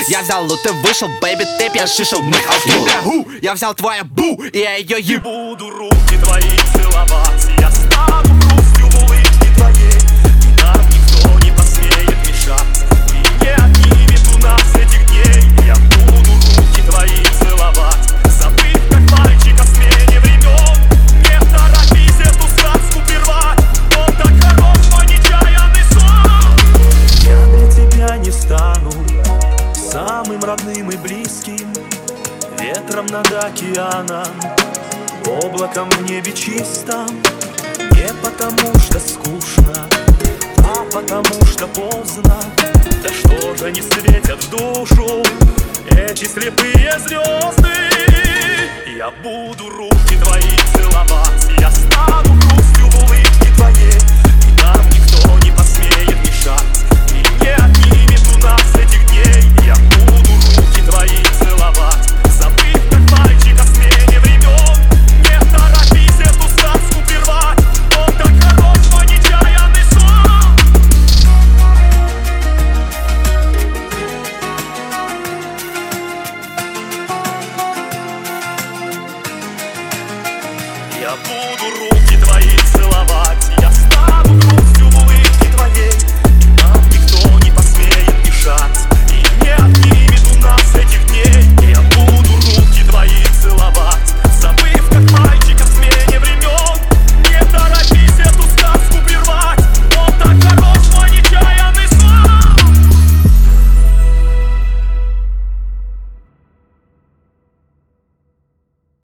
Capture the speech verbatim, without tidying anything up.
Я взял, ну ты вышел, бэйби, ты пьяшишил. Мы ху, я взял твою бу, и я ее еб. Буду руки твои целовать, я стану грустью в улыбке твоей, и нам никто не посмеет мешать, и не отнимет у нас этих дней. Я буду руки твои целовать, забыв, как мальчик о смене времен. Не торопись эту сказку прервать, он так хорош, мой нечаянный сон. Я для тебя не стану самым родным и близким, ветром над океаном, облаком в небе чистом. Не потому что скучно, а потому что поздно. Да что же не светят в душу эти слепые звезды? Я буду руки твои целовать, я стану грустью в улыбке